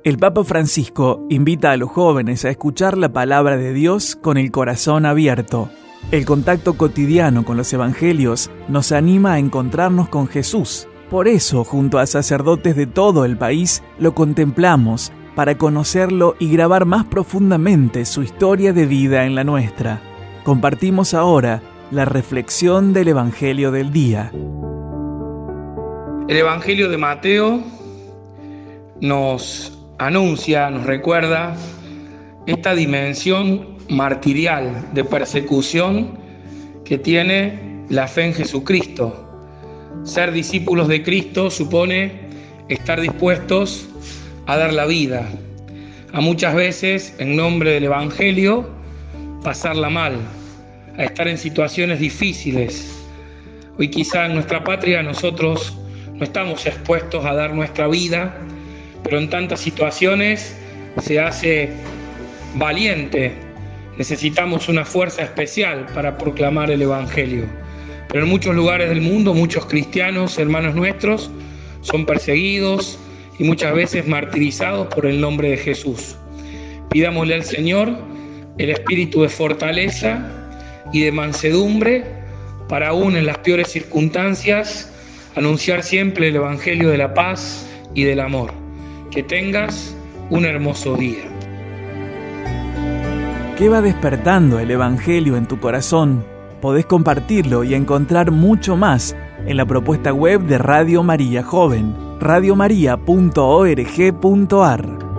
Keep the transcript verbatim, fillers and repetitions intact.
El Papa Francisco invita a los jóvenes a escuchar la palabra de Dios con el corazón abierto. El contacto cotidiano con los evangelios nos anima a encontrarnos con Jesús. Por eso, junto a sacerdotes de todo el país, lo contemplamos para conocerlo y grabar más profundamente su historia de vida en la nuestra. Compartimos ahora la reflexión del Evangelio del día. El Evangelio de Mateo nos anuncia, nos recuerda esta dimensión martirial de persecución que tiene la fe en Jesucristo. Ser discípulos de Cristo supone estar dispuestos a dar la vida, a muchas veces en nombre del Evangelio pasarla mal, a estar en situaciones difíciles. Hoy quizá en nuestra patria nosotros no estamos expuestos a dar nuestra vida, pero en tantas situaciones se hace valiente. Necesitamos una fuerza especial para proclamar el Evangelio. Pero en muchos lugares del mundo, muchos cristianos, hermanos nuestros, son perseguidos y muchas veces martirizados por el nombre de Jesús. Pidámosle al Señor el espíritu de fortaleza y de mansedumbre para aún en las peores circunstancias anunciar siempre el Evangelio de la paz y del amor. Que tengas un hermoso día. ¿Qué va despertando el Evangelio en tu corazón? Podés compartirlo y encontrar mucho más en la propuesta web de Radio María Joven, radio maría punto org punto a r.